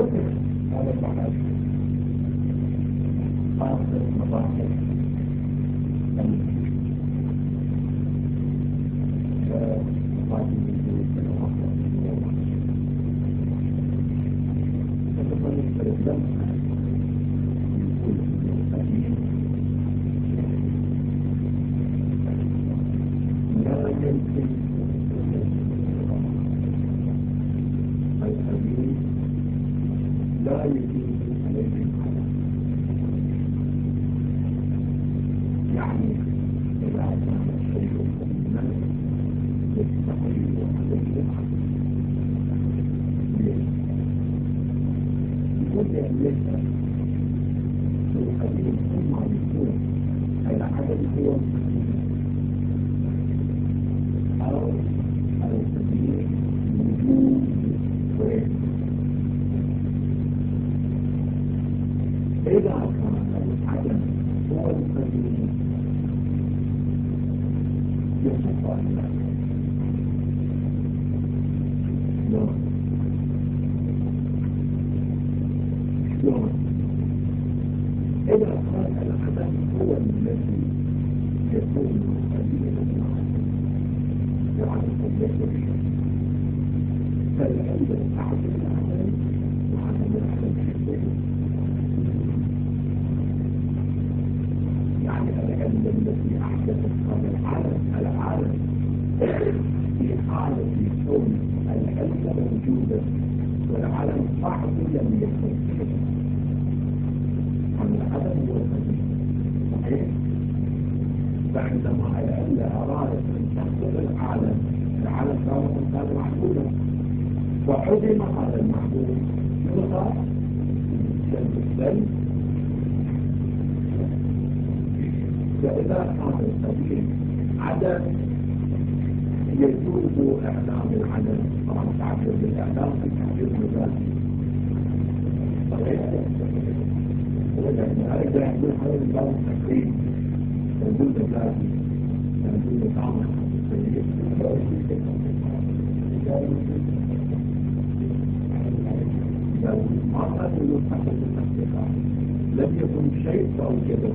هذا المعنى آخر مراحل لا يجوز عليه الحدث، يعني إذا كان الشيء قديما يستقيم عليه الحدث. يقول لأن يسأل في القديم ثم يكون العدد هو أو القديم وجود ويسأل. إذا كان العدم هو القديم يصف الله شلون؟ إذا كان العدم هو الذي يكون قديما وعدم يكون فالعلم أحد العدم وعدم العدم شيء، يعني العلم الذي أحدثت هذا العالم في حالة كون العلم موجودا والعالم صاحب لم يكن عن العدم هو القديم. صحيح؟ فعندما العلم أرادت أن تحصل العالم كان محدودا وعدم هذا المحدود يلقى جنب السلم. فإذا كان القديم عدم يجوز إعلام العدم، طبعا تعبير بالإعلام في تعبير مجازي. أرجع يقول هذا الباب التقريب موجود مجازي موجود طعمه ما قال له حسب التحقيقات لم يكن شيء فأوجده.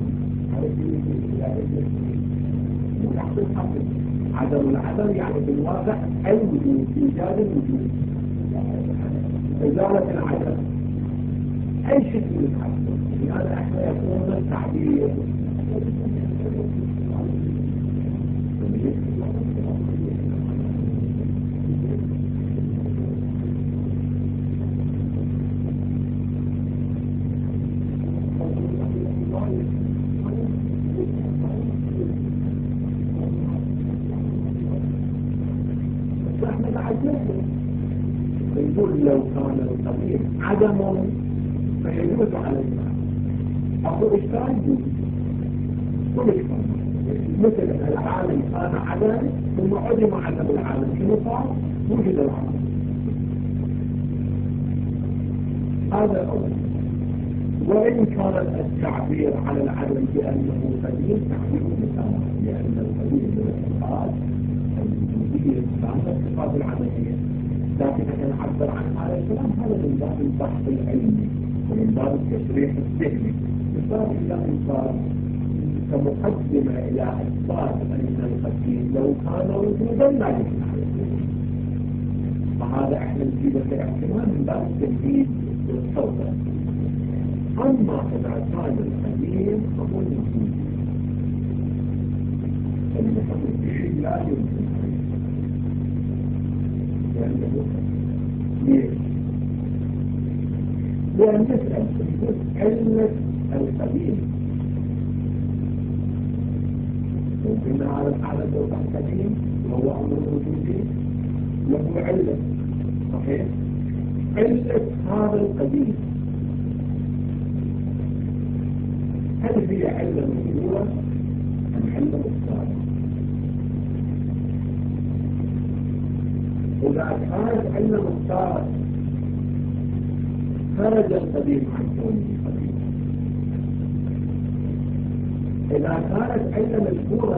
عدم العدم يعني بالواقع الوجود، إيجاد الوجود، إزالة العدم، أي شيء من العدم. لهذا احنا يكون التعبير يقول لو كان القديم عدم فيجوز علينا أقول إشكال كل إشكال مثل العالم كان عدم ثم عدم عدم العالم شنو صار؟ وجد العالم. هذا أول. وإن كان التعبير على العدم بأنه قديم تعبير مثال، لأن القديم من الصفات الوجودية كانت صفات العدمية، لكن أن نعبر عن هذا الكلام هذا من باب البحث العلمي ومن باب التشريح الذهني، من باب الإنكار كمقدمة إلى إثبات أن القديم لو كان وجودا لا يمكن عليه. فهذا احنا نجيبه كاحتمال من باب التمهيد والتوبة. أما إذا كان القديم فهو الوجود فالمحمد به لا يمكن عليه. لأن نسأل علة القديم ممكن نعرف على الوضع القديم وهو أمر وجودي له علة. صحيح؟ علة هذا القديم هل هي علة مجهولة أم علة مختارة؟ إذا كانت علة مختارة خرج القديم عن كونه قديم. إذا كانت علة مشهورة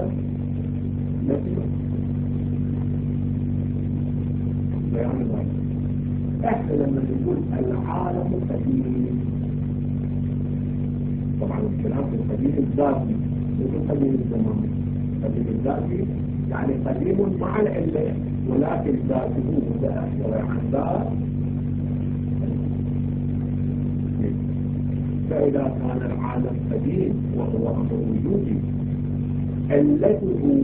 نفسه بيان ذلك احنا لما نقول العالم قديم، طبعا الكلام في القديم الذاتي مش القديم الزماني. القديم الذاتي يعني قديم مع العلة، ولكن ذاته متأخر عن ذات. فإذا كان العالم قديم وهو أمر وجودي، علته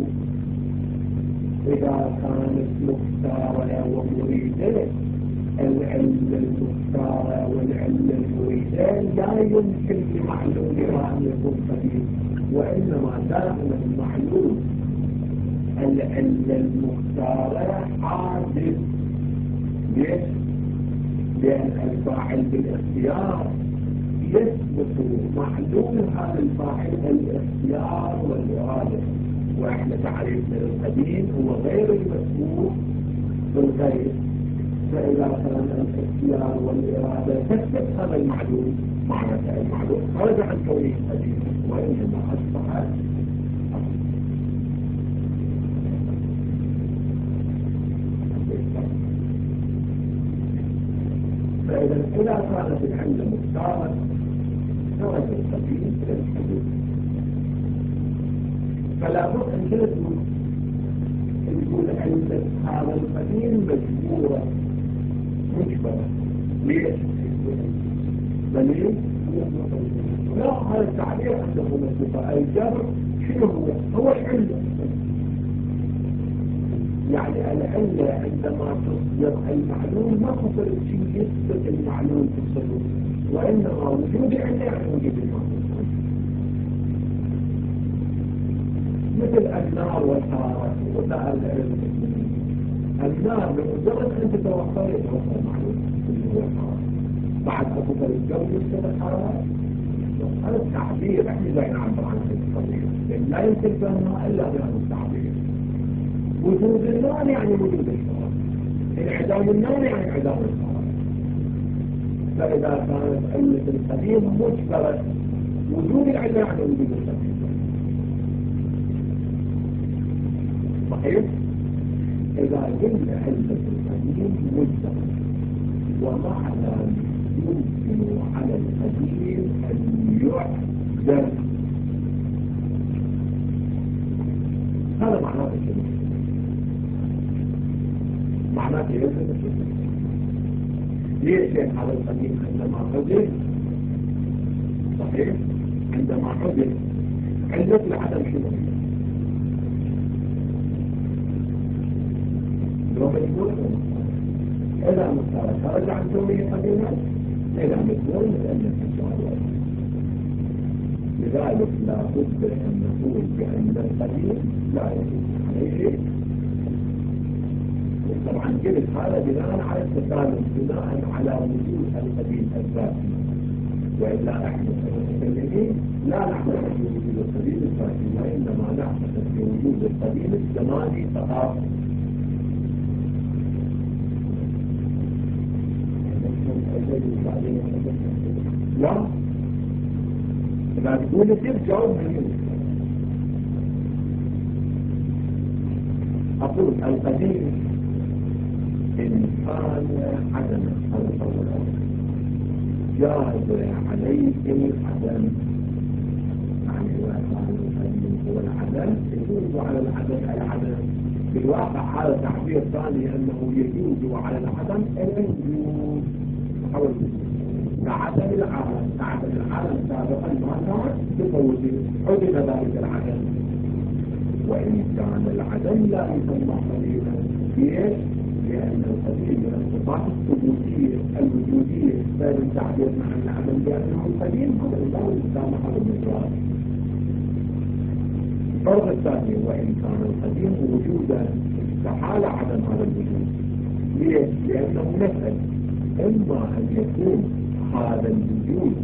إذا كانت مختارة ومريدة، العلة المختارة والعلة المريدة لا يمكن لمعلولها أن يكون قديم، وإنما دائما المعلول العلة المختارة عادل. ليش؟ لأن الفاعل بالاختيار يثبت معلول هذا الفاعل الاختيار والإرادة، وإحنا تعريفنا للقديم هو غير المسبوق بالغير. فإذا كان الاختيار والإرادة تثبت هذا المعلول، معنى المعلول خرج عن كونه قديم وإنما أصبح. فإذا كانت العلة مختارة خرج القديم إلى الحدود. فلا بد أن تقول علة هذا القديم مجبورة مجبرة. ليش؟ دليل؟ لا، هذا التعبير عنده مجبرة. الجبر شنو هو العلة. يعني العلة عندما تصدر المعلوم ما تصل شيء يثبت المعلوم في الصدور، وإنما وجود علة يعني وجود المعلوم. مثل النار والحرارة وسائل العلم. النار بمجرد أن تتوفر يتوفر المعلوم اللي هو الحرارة، بعد أفضل الجو يصير الحرارة. هذا التعبير احنا لا نعبر عنه في القضية، لأن لا يمكن فهمها إلا بهذا التعبير. وجود النار يعني وجود الحرارة، انعدام النار يعني انعدام الحرارة. فإذا كانت علة القديم مجبرة، وجود العلة يعني وجود القديم. صحيح؟ إذا قلنا علة القديم مجبرة ومعنى يمكن على القديم أن يعدم، هذا معناه الشيء. معناه يلزم الشيء. ليش؟ لأن هذا القديم عندما عدل، صحيح؟ عندما عدل علة العدم شنو؟ لو مجبور إلى مستوى خرج عن كونه قديما إلى مجبور لأن السؤال. لذلك لا بد أن نقول بأن القديم لا يجوز عليه شيء. طبعا قلت هذا بناء على التسالم، بناء على وجود القديم الذاتي، وإلا احنا المتكلمين لا نعتقد في وجود القديم الذاتي، وإنما نعتقد في وجود القديم الزماني فقط. لا، إذا تقول كيف جاوب منه. أقول القديم إن كان عدما جاز عليه العدم، يعني وكان القديم هو العدم يجوز على العدم. بالواقع هذا تعبير ثاني أنه يجوز على العدم الوجود. كعدم العالم سابقا ما كان بفوته عدم ذلك العدم، وإن كان العدم لا يسمى قديما. ليش؟ لأن القديم من الصفات الثبوتية الوجودية بين التعبير مع العدم لأنه القديم هذا الله يسامح هذا المجرد. الفرق الثاني وإن كان القديم وجودا استحال عدم هذا الوجود. ليش؟ لأنه نسأل إما أن يكون هذا الوجود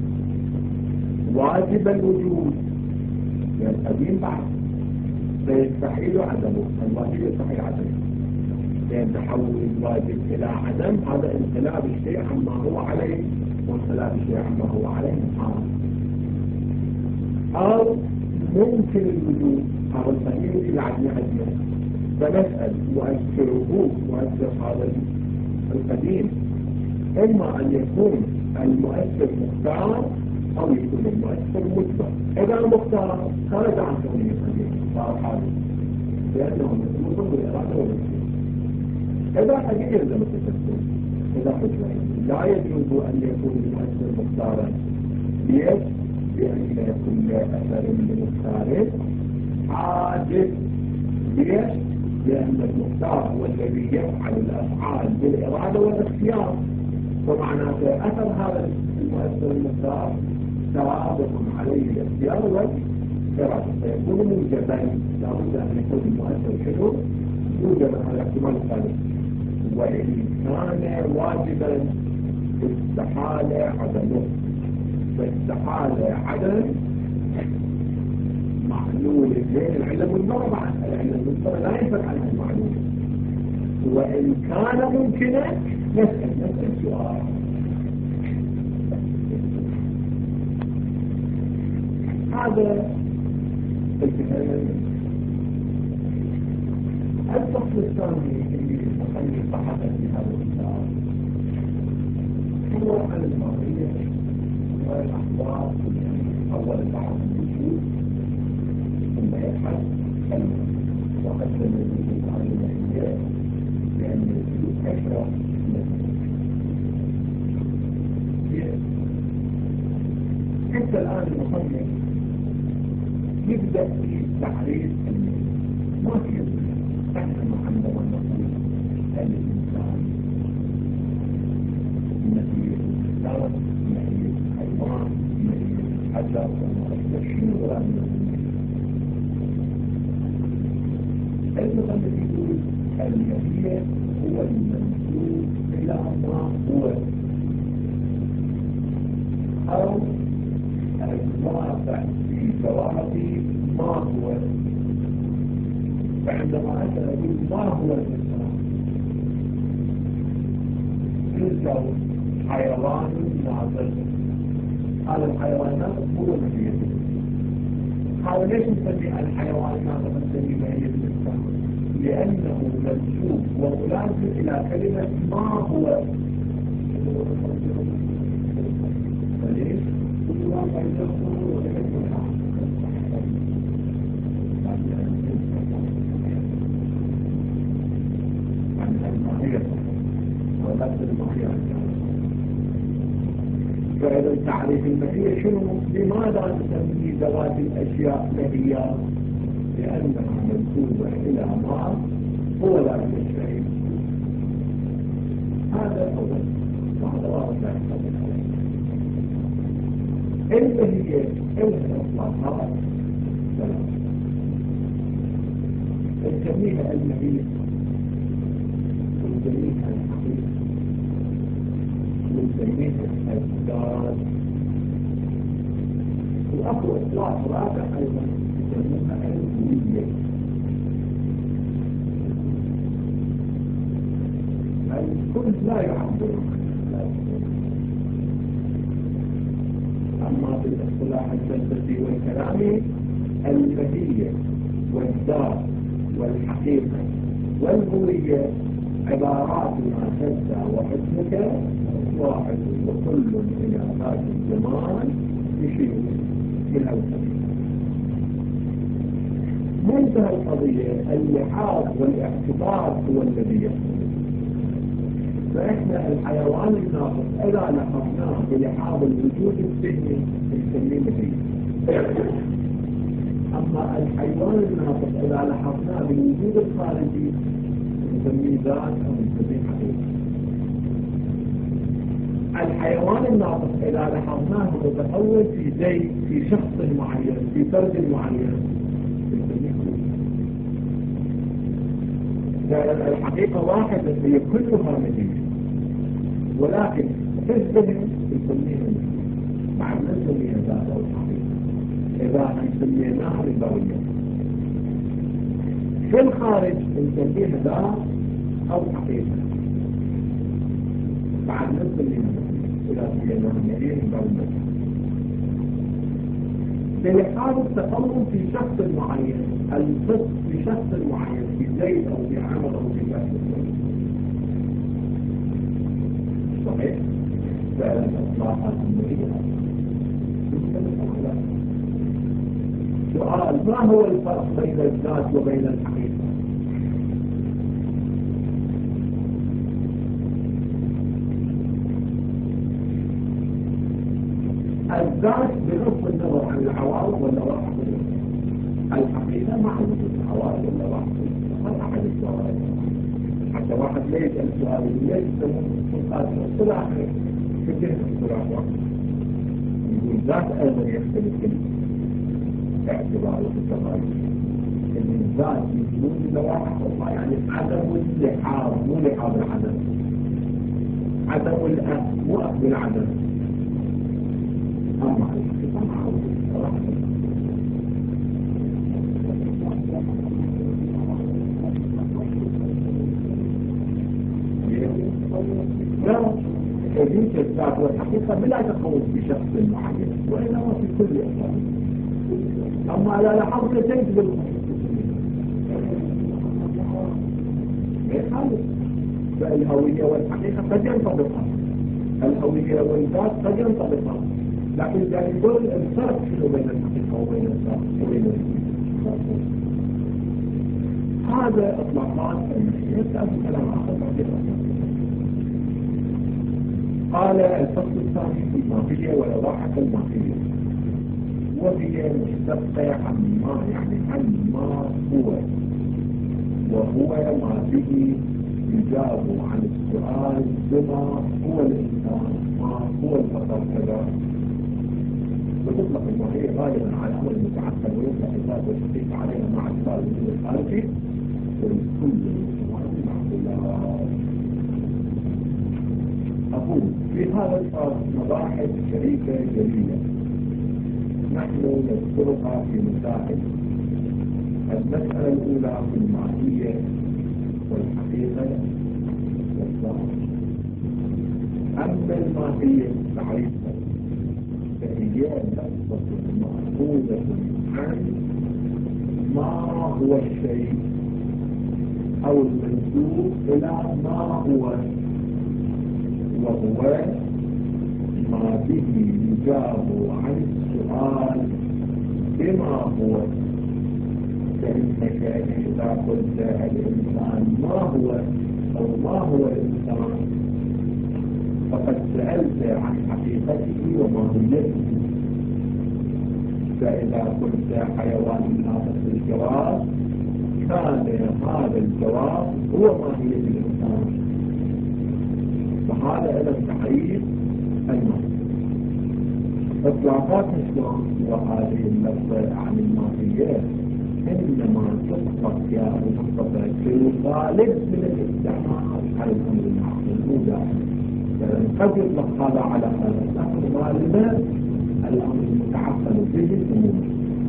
واجب الوجود يعني القديم بعد فيستحيل عدمه، الواجب يستحيل عدمه، لأن تحول الواجب إلى عدم هذا انقلاب الشيء عما هو عليه، وانقلاب الشيء عما هو عليه محال. أو ممكن الوجود هذا القديم إلى عدمه، فنسأل وأذكره وأذكر هذا القديم إما أن يكون المؤثر مختار أو يكون المؤثر مجبر. إذا المختار خرج عن كونه قديم صار حادث لأنه مسؤول بالإرادة والمسؤول. إذا حقيقة يلزم التسلسل. إذا حجرين لا يجوز أن يكون المؤثر مختارا. ليش؟ لأن كل أثر من المختار حادث. ليش؟ لأن المختار هو الذي يفعل الأفعال بالإرادة والاختيار، فمعناته أثر هذا المؤثر المختار سابق عليه الاختيار والإرادة، فيكون موجبا. لابد أن يكون المؤثر شنو؟ موجبا على احتمال الثالث. وإن كان واجبا استحال عدمه، فاستحال عدم معلول اثنين. العلم المرة عن العلم المرة لا ينفك عنها المعلول. وإن كان ممكنا نسأل سؤال. هذا الفصل الثاني اللي تخلي صحة في هذا الكتاب هو عن الماضية والأخبار. أول بعض الوجود ثم يبحث وقدم الوجود عن الماضية لأن الوجود أشرف حتى الآن المصنف يبدأ في تعريف ما في احنا عندما نقول الإنسان نتيجة الإنسان نتيجة الحيوان نتيجة الحجر شنو رأينا؟ المصنف يقول الماهية هو المنسوب إلى ما هو أو الواقع في جواب ما هو. فعندما أنت أقول ما هو الإنسان يوجد حيوان ناطق. هذا الحيوان الناطق هو ماهية الإنسان. هذا ليش نسمي الحيوان الناطق نسميه ماهية الإنسان؟ لأنه منسوب وملازم إلى كلمة ما هو. فليش؟ كل واقع يدخل ويحب الحق فإذا تعريف الماهية شنو؟ لماذا نسمي ذوات الأشياء ماهية؟ لأنها منسوبة إلى ما هو ذات الشيء. هذا أول وهذا واضح لا يحتاج عليه. الماهية إطلاقها ثلاث. نسميها الماهية ونسميها الحقيقة ونسميها الذات. وأخو إطلاق رابع أيضا يسمونها الهوية. الكل لا يعبر أما في الاصطلاح الفلسفي والكلامي الماهية والذات والحقيقة والهوية عبارات ما تبدأ وحسنك واحد وكل إلى ذات الزمان يشير إلى الحقيقة. منتهى القضية اللحاظ والاعتبار هو الذي يحصل. فإحنا الحيوان الناطق إذا لحظناه بلحاظ الوجود الذهني نسميه ماهية. أما الحيوان الناطق إذا لحظناه بالوجود الخارجي نسميه ذات أو نسميه حقيقة. الحيوان الناطق إذا لحظناه متحول في زي في شخص معين في فرد معين نسميه حقيقة. الحقيقة واحدة هي كلها ماهية، ولكن في الذهن نسميها مع نسميها ذات أو حقيقة. إذا سميناها ربوية في الخارج نسميها ذات أو حقيقة مع نسميها إذا سميناها ماهية ربوية. بلحاظ التقوم في شخص معين، الصدق في شخص معين في زيد أو في عمل أو في بحث. صحيح فعلا إطلاقات المريضة. سؤال: ما هو الفرق بين الذات وبين الحقيقة؟ الذات بغض النظر عن العوارض ولا واحد، الحقيقة مع وجود العوارض ولا واحد، هذا أحد السؤال. حتى واحد لا يسأل سؤال ليش تسمون الصلاح في كيف الصلاح واحد، يقول ذات أيضا يختلف باعتبار التغير. الذات يقول لواحد الله يعني عدم اللحاظ، مو لحاظ العدم، عدم الأخذ مو أخذ العدم. أما الحقيقة مع وجود الصلاح لا يجوز الذات والحقيقة بلا تخوف بشخص معين وإنما في كل أحوال. أما لا لاحظت زيت بالخالص فالهوية والحقيقة قد ينطبقان، الهوية والذات قد ينطبقان، لكن يعني يقول الفرق شنو بين الحقيقة وبين الذات وبين الذات. هذا إطلاقات المشيئة كلام آخر بعد. قال الفصل الثاني في الماهية والإضاحة الماهية، وهي مشتقة عن ما يعني عن ما هو، وهو ما به يجاب عن السؤال بما هو الإنسان، ما هو البشر كذا. وتطلق الماهية غالبا على أمر متعقد، ويطلق الذات والحقيقة عليها مع السؤال من الخارجي والكل معقولات. أقول في هذا الفصل مباحث شريكة جليلة نحن نذكرها في مسائل. المسألة الأولى في الماهية والحقيقة والذات. أما الماهية تعريفها فهي لفظة مأخوذة عن ما هو الشيء أو المنسوب إلى ما هو، وهو ما به يجاب عن السؤال بما هو. فإنك إذا قلت الإنسان ما هو أو ما هو الإنسان فقد سألت عن حقيقته وماهيته. فإذا قلت حيوان ناطق بالجواب كان هذا الجواب هو ماهية الإنسان. فهذا إلى تعريف الماهية. إطلاقات الشخص وهذه اللفظة عن الماهية إنما تطلق يا مصطفى في الغالب من الاستعمال على الأمر المعقول، مو دائما. قد يطلق هذا على هذا، لكن غالبا الأمر المتعقل به الأمور.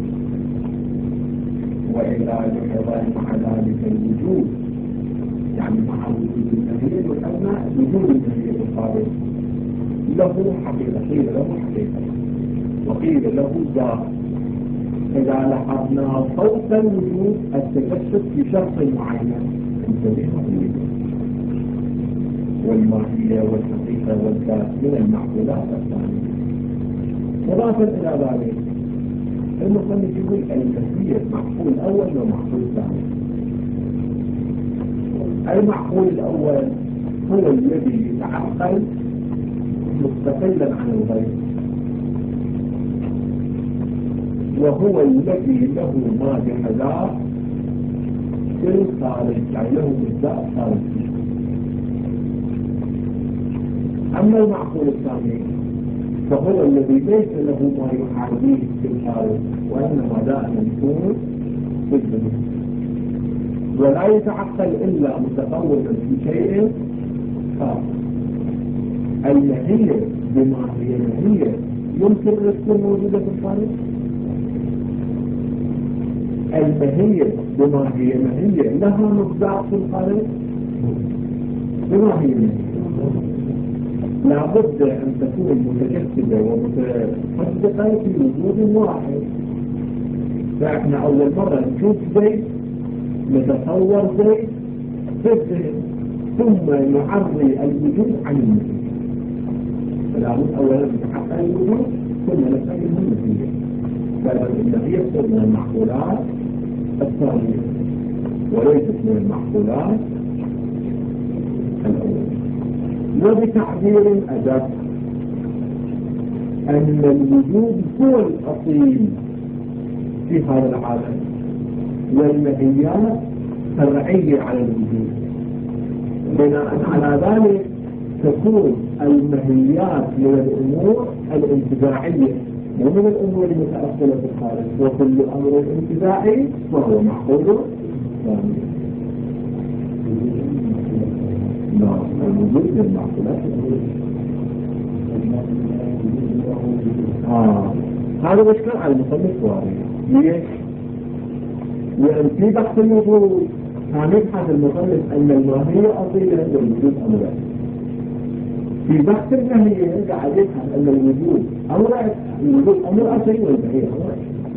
وإذا لاحظ مع ذلك الوجود، يعني مع وجود النهي والأبناء وجود النهي الخارج له حقيقة، قيل له حقيقة وقيل له ذات. إذا لاحظنا صوت الوجود التجسد في شخص معين انتبهوا به. والماهية والحقيقة والذات من المعقولات الثانية. مضافا إلى ذلك المصنف يقول الماهية معقول أول ومعقول ثاني. المعقول الأول هو الذي يتعقل مستقلا عن الغير، وهو الذي له ما بحذاء في الخارج، يعني له مجزاء خارجي. أما المعقول الثاني فهو الذي ليس له ما يحاذيه في الخارج، وإنما دائما يكون في الدنيا، ولا يتعقل إلا متطورا في شيء خارج. الماهية بما هي ماهية يمكن أن تكون موجودة في الخارج. الماهية بما هي ماهية لها مصداق في الخارج. بما هي ماهية لابد أن تكون متجسدة ومتصدقة في وجود واحد. فإحنا أول مرة نشوف زيت، نتصور زيت في الذهن، ثم نعري الوجود عن المثل. فلابد أولا نتحقق الوجود ثم نستقل من المهية. فالمهية تصير من المعقولات الثانية وليست من المعقولات الأولى. وبتعبير أدق أن الوجود هو الأصيل في هذا العالم والمهيات فرعية على الوجود. بناء على ذلك تكون المهيات من الأمور الانتزاعية ومن الأمور المتأصلة في الخارج، وكل أمر انتزاعي وهو معقول ثاني. لا، الوجود للمعقولات هذا مشكل على المصنف وارد. ليش؟ لأن في بحث الوجود كان يبحث المصنف أن الماهية أصيلة والوجود أمرين. في بحث الماهية قاعد يبحث أن الوجود أمر أصيل والماهية أمر.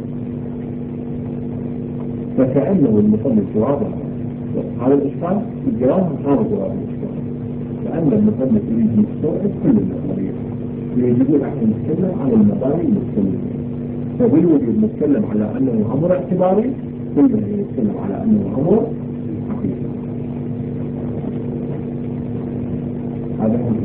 فكأنه المصنف واضح هذا الإشكال في الجواب هذا جواب الإشكال، لأن المصنف يريد يستوعب كل النظرية، يجب أن نتكلم عن النظرية المختلفة. فبالوجود نتكلم على أنه أمر اعتباري، كلنا نتكلم على أنه أمر حقيقي. هذا هو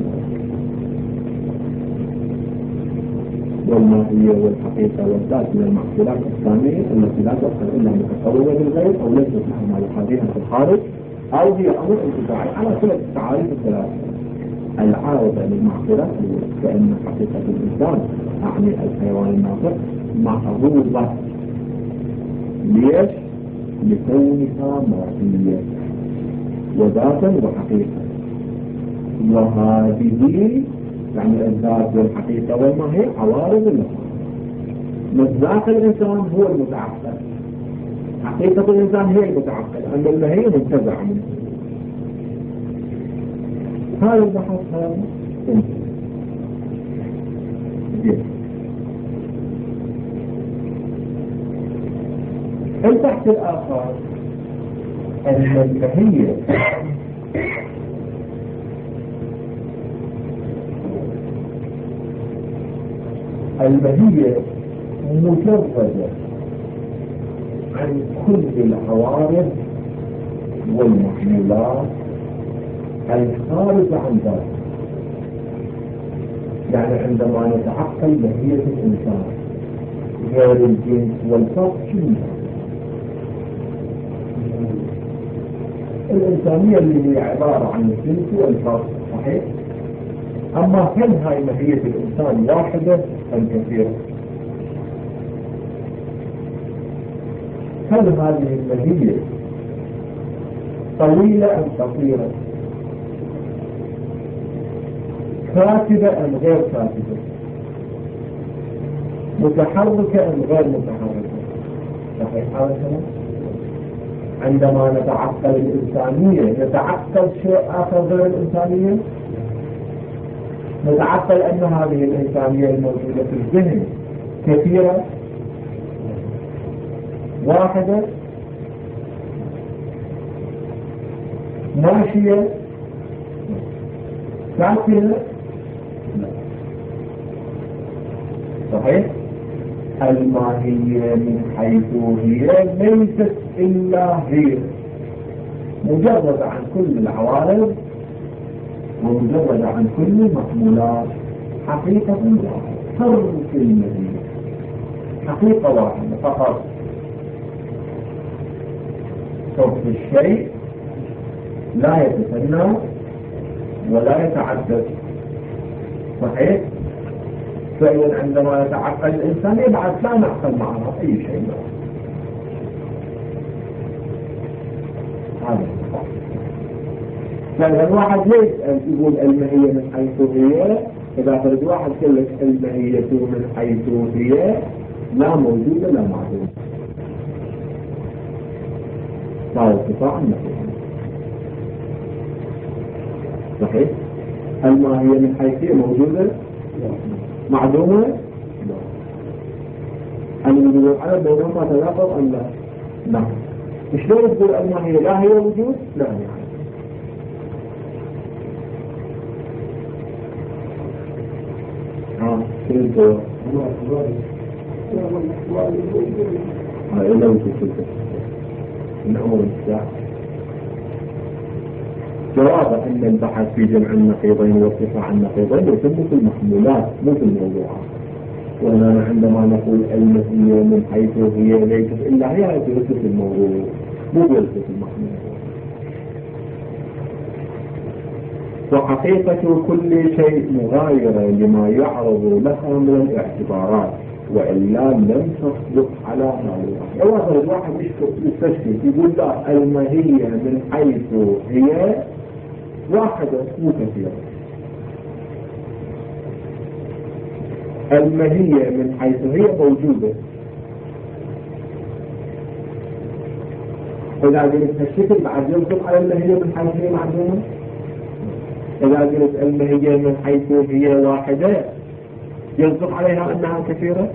والماهية والحقيقة والذات من المعقولات الثانية التي لا تدخل إلا متصورة بالغير أو ليست لها محاذيها في الخارج أو هي أمر انتفاعي على كل التعاريف الثلاثة. العارضة للمعقولات كأن حقيقة الإنسان أعني الحيوان الناطق معروضة. ليش؟ لكونها ماهية وذاتا وحقيقة، وهذه يعني الذات والحقيقة والماهية عوارض لها. مصداق الإنسان هو المتعقل، حقيقة الإنسان هي المتعقل، أما الماهية منتزعة منه. هذا البحث هذا البحث الآخر أن الماهية مجردة عن كل العوارض والمحمولات الخارجة عن ذلك. يعني عندما نتعقل ماهية الإنسان غير الجنس والفرق شنو؟ الإنسانية اللي هي عبارة عن الجنس والفرق، صحيح؟ أما هل هاي ماهية الإنسان واحدة أم كثيرة؟ هل هذه الماهية طويلة أم قصيرة؟ كاتبة أم غير كاتبة؟ متحركة أم غير متحركة؟ صحيح هذا الكلام؟ عندما نتعقل الإنسانية نتعقل شيء آخر غير الإنسانية؟ نتعقل أن هذه الإنسانية الموجودة في الذهن كثيرة، واحدة، ماشية، ساكنة. صحيح؟ الماهية من حيث هي ليست إلا هي، مجرد عن كل العوارض ومجرد عن كل المحمولات. حقيقة واحدة، فرق الماهية حقيقة واحدة فقط. صرف الشيء لا يتثنى ولا يتعدد. صحيح؟ فإذا عندما يتعقل الإنسان يبعث لا نعقل معها أي شيء. هذا فإذا الواحد ليش يقول الماهية من حيث هي؟ إذا فرد واحد يقول لك الماهية من حيث هي لا موجودة لا معدومة، لا ارتفاع النفي. صحيح؟ الماهية من حيث هي موجودة معدومة؟ لا. الوجود والعدم بينهما تناقض أم لا؟ نعم. شلون تقول الماهية لا هي وجود لا هي عدم؟ نعم كنت هاي لو كنت الأمر الساعة جواب أن البحث في جمع النقيضين وارتفاع النقيضين يتم في المحمولات مو في الموضوعات. وأننا عندما نقول المهية من حيث هي ليست إلا هي جلسة الموضوع مو جلسة المحمولات. وحقيقة كل شيء مغايرة لما يعرض لها من الاعتبارات وإلا لم تصدق على هذا. أولا الواحد يستشكل يقول لا المهية من حيث هي واحدة مو كثيرة. المهية من حيث هي موجودة. إذا قلت الشكل بعد يصدق على المهية من حيث هي معلومة. إذا قلت المهية من حيث هي واحدة يصدق عليها أنها كثيرة.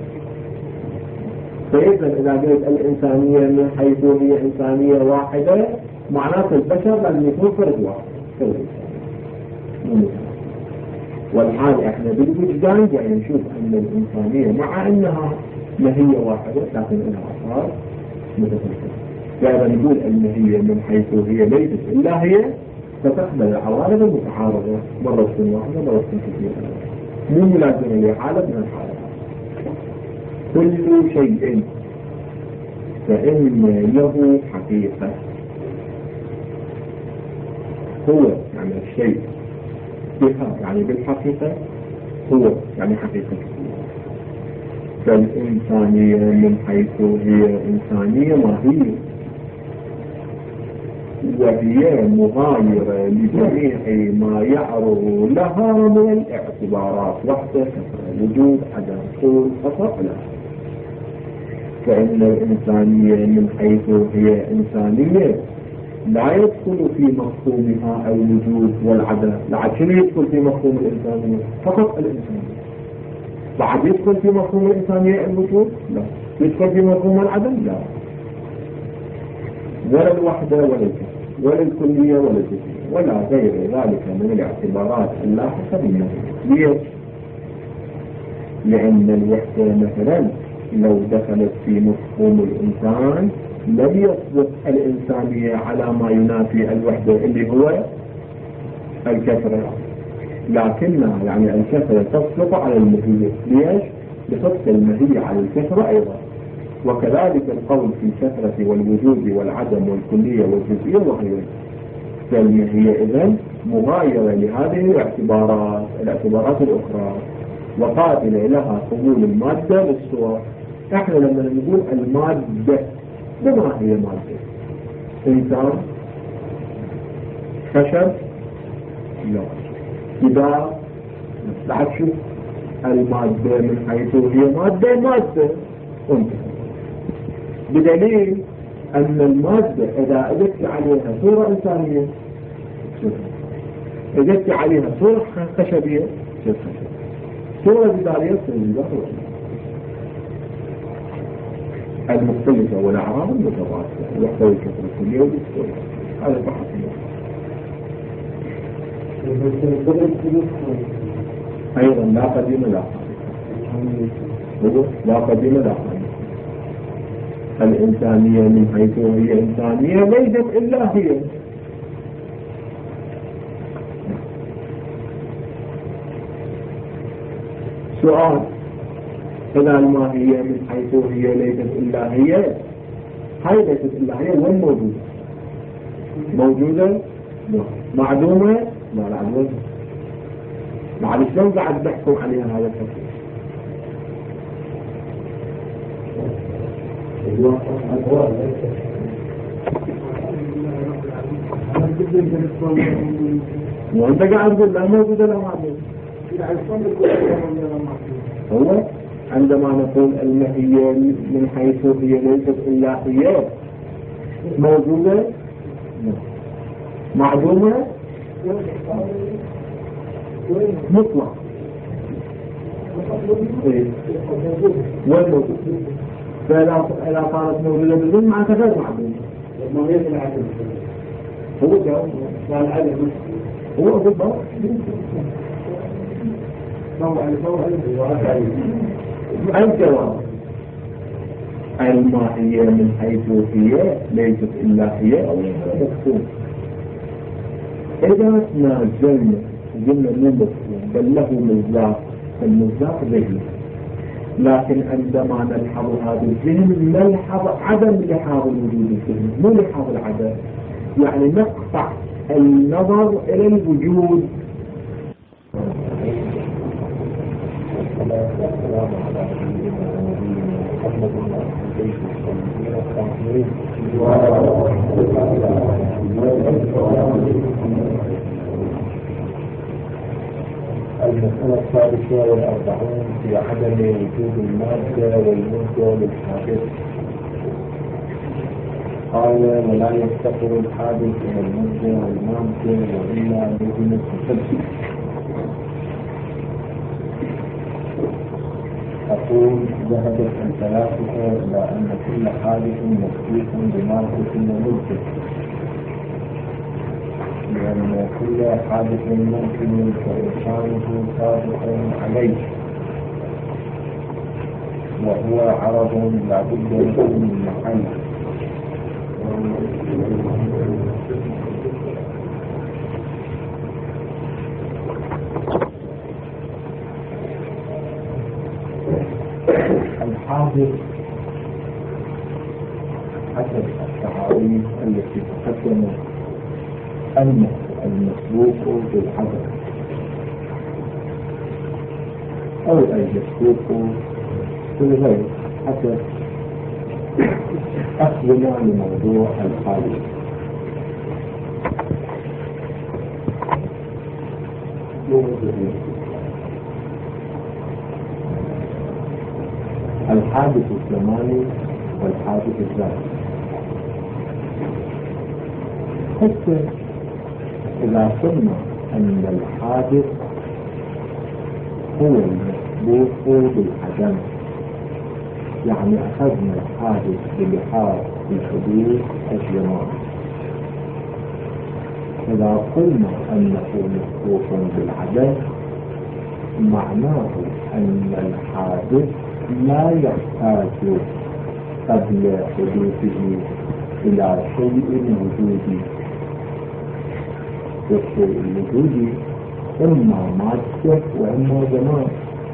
فإذا إذا قلت الإنسانية من حيث هي إنسانية واحدة معناته البشر لازم يكون فرد واحد. والحال احنا بالوجدان يعني نشوف أن الإنسانية مع أنها مهية واحدة لكن أنها أفراد متفرقة. فإذا نقول المهية من حيث هي ليست إلا هي فتقبل العوارض المتعارضة مرة واحدة مرة كثيرة مو ملازمة لحالة من الحالات. كل شيء فإن له حقيقة هو يعني الشيء بها يعني بالحقيقة هو يعني حقيقة. فالإنسانية من حيث هي إنسانية ماهية وهي مغايرة لجميع ما يعرض لها من الاعتبارات وحدة وجود عدم طول خطأ لا. فإن الإنسانية من حيث هي إنسانية لا يدخل في مفهومها الوجود والعدم. لا شنو يدخل في مفهوم الإنسانية؟ فقط الإنسانية. بعد يدخل في مفهوم الإنسانية الوجود؟ لا. يدخل في مفهوم العدم؟ لا. ولا الوحدة ولا الجسم ولا الكلية ولا الجزئية ولا غير ذلك من الاعتبارات اللاحقة بالنسبة. ليش؟ لأن الوحدة مثلا لو دخلت في مفهوم الإنسان لم يصدق الإنسانية على ما ينافي الوحدة اللي هو الكثرة. لكنها يعني الكثرة تصدق على المهية. ليش؟ لصدق المهية على الكثرة أيضا. وكذلك القول في الكثرة والوجود والعدم والكلية والجزئية وغيرها. فالمهية إذن مغايرة لهذه الاعتبارات الأخرى وقابلة لها قبول المادة للصور. احنا لما نقول المادة بما هي مادة؟ إنسان؟ خشب؟ لا. جدار؟ بعد شوف المادة من حيث هي مادة انتهى. بدليل أن المادة إذا أجدت عليها صورة إنسانية أجدت عليها صورة خشبية صورة جدارية المختلفة والأعراض المتضادة الوحدة والكثرة الكلية والجزئية. هذا بحث أيضا لا قديم لا حديث. لا قديم لا حديث. الإنسانية من حيث هي إنسانية ليست إلا هي. سؤال: إذا الماهية من حيث هي ليست إلا هي، هاي ليست إلا هي وين موجودة؟ موجودة؟ لا. معدومة؟ لا معدومة. معلش لو قاعد بحكم عليها هذا الحكم. وانت قاعد تقول لا موجودة لا معدومة. هو عندما نقول المهية من حيث هي ليست إلا هي موجودة معدومة مطلق. وين موجودة؟ فإذا كانت موجودة بدون معنى غير معدومة. ما هي العدم؟ هو جاوب والعدم هو بالضبط. الجواب الماهية من حيث هي ليست إلا هي أو مفهوم. إذا نازلنا قلنا مو مفهوم بل له مصداق، المصداق ذهني، لكن عندما نلحظ هذا الذهن نلحظ عدم لحاظ الوجود الذهني، مو لحاظ العدم، يعني نقطع النظر إلى الوجود. والصلاة والسلام على محمد المسألة الثالثة والأربعون في عدم وجود المادة والمدة للحادث. قال ولا يفتقر الحادث إلى المدة والمادة وإلا لزم التسلسل. أقول ذهبت الفلاسفة إلى أن كل حادث مسبوق بمادة ومدة، لأن كل حادث ممكن فإنسانه سابقا عليه، وهو عرض لا بد من المحل. الحادث حسب التعاريف التي تقدمت أنه المسبوق بالحدث أو المسبوق بالغير حسب أخذنا لموضوع الحادث. الحادث الزماني والحادث الذاتي. حتى إذا قلنا أن الحادث هو المسبوق بالعدم، يعني أخذنا الحادث بلحاظ الحدوث الزمان. إذا قلنا أنه مسبوق بالعدم معناه أن الحادث لا يحتاج قبل حدوثه إلى شيء وجودي، والشيء الوجودي إما مادة وإما زمان.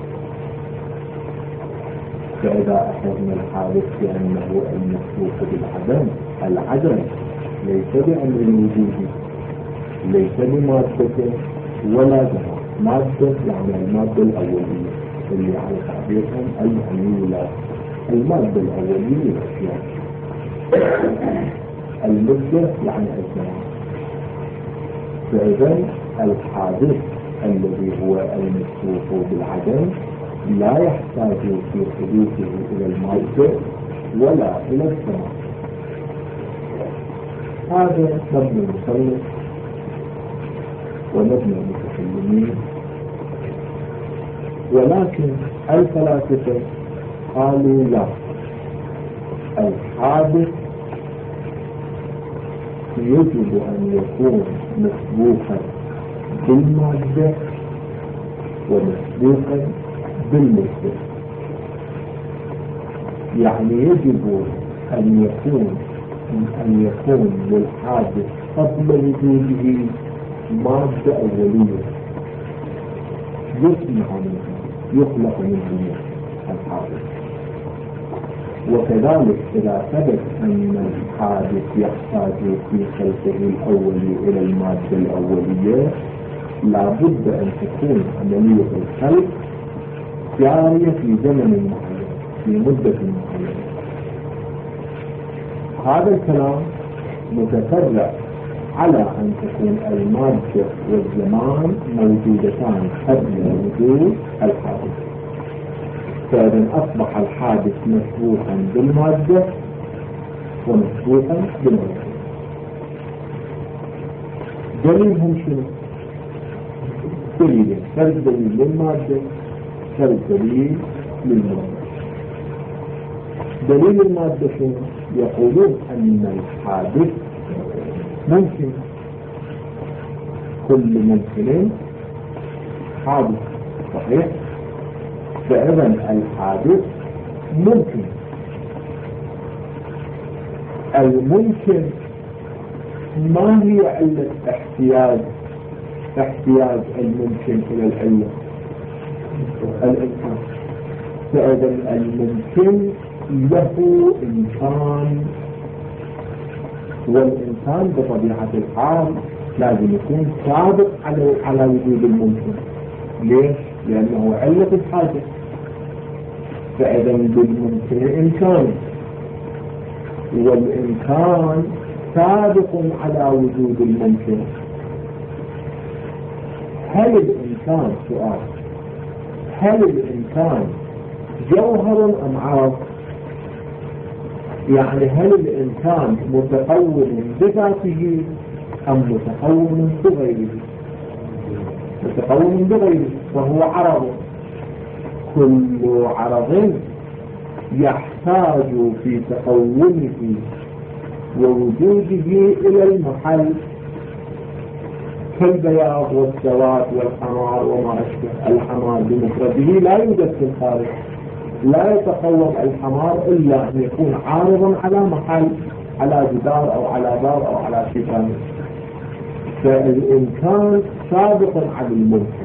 فإذا أخذنا الحادث بأنه المسبوق بالعدم، العدم ليس بأمر وجودي، ليس بمادة ولا زمان. مادة يعني المادة الأولية اللي على تعبيرهم الأميلة، المادة الأولية للأشياء. المدة يعني الزمان. فإذا الحادث الذي هو المسبوق بالعدم لا يحتاج في حدوثه إلى المادة ولا إلى الزمان. هذا مبنى المصنف ومبنى المتكلمين. ولكن الفلاسفة قالوا لا، الحادث يجب أن يكون مسبوقا بالمادة ومسبوقا بالمدة. يعني يجب أن يكون للحادث قبل وجوده مادة أولية يصنع منها، يخلق منها الحادث. وكذلك إذا ثبت أن الحادث يحتاج في خلقه الأولي إلى المادة الأولية، لابد أن تكون عملية الخلق جارية في زمن معين، في مدة معينة. هذا الكلام متفرع على أن تكون المادة والزمان موجودتان قبل وجود الحادث. فإذا أصبح الحادث مسبوقا بالمادة ومسبوقا بالمادة. دليلهم شنو؟ دليلين، فرد دليل للمادة، فرد دليل للمادة. دليل المادة شنو؟ يقولون أن الحادث ممكن، كل ممكن حادث. صحيح؟ فإذا الحادث ممكن. الممكن ما هي علة احتياج الممكن إلى العلة؟ الإمكان. فإذا الممكن له إمكان، والإنسان بطبيعة الحال لازم يكون صادق على وجود الممكن. ليش؟ لأنه علة الحاجة. فإذا بالممكن إمكان، والإمكان سابق على وجود الممكن. هل الإمكان، سؤال، هل الإمكان جوهر أم عرض؟ يعني هل الإمكان متقوم بذاته أم متقوم بغيره؟ متقوم بغيره، وهو عرض. كل عرض يحتاج في تقومه ووجوده إلى المحل، كالبياض والسواد والحمار وما أشبه. الحمار بمفرده لا يوجد في الخارج، لا يتقوم الحمار إلا أن يكون عارضا على محل، على جدار أو على باب أو على شيء ثاني. فالإمكان سابق على الممكن،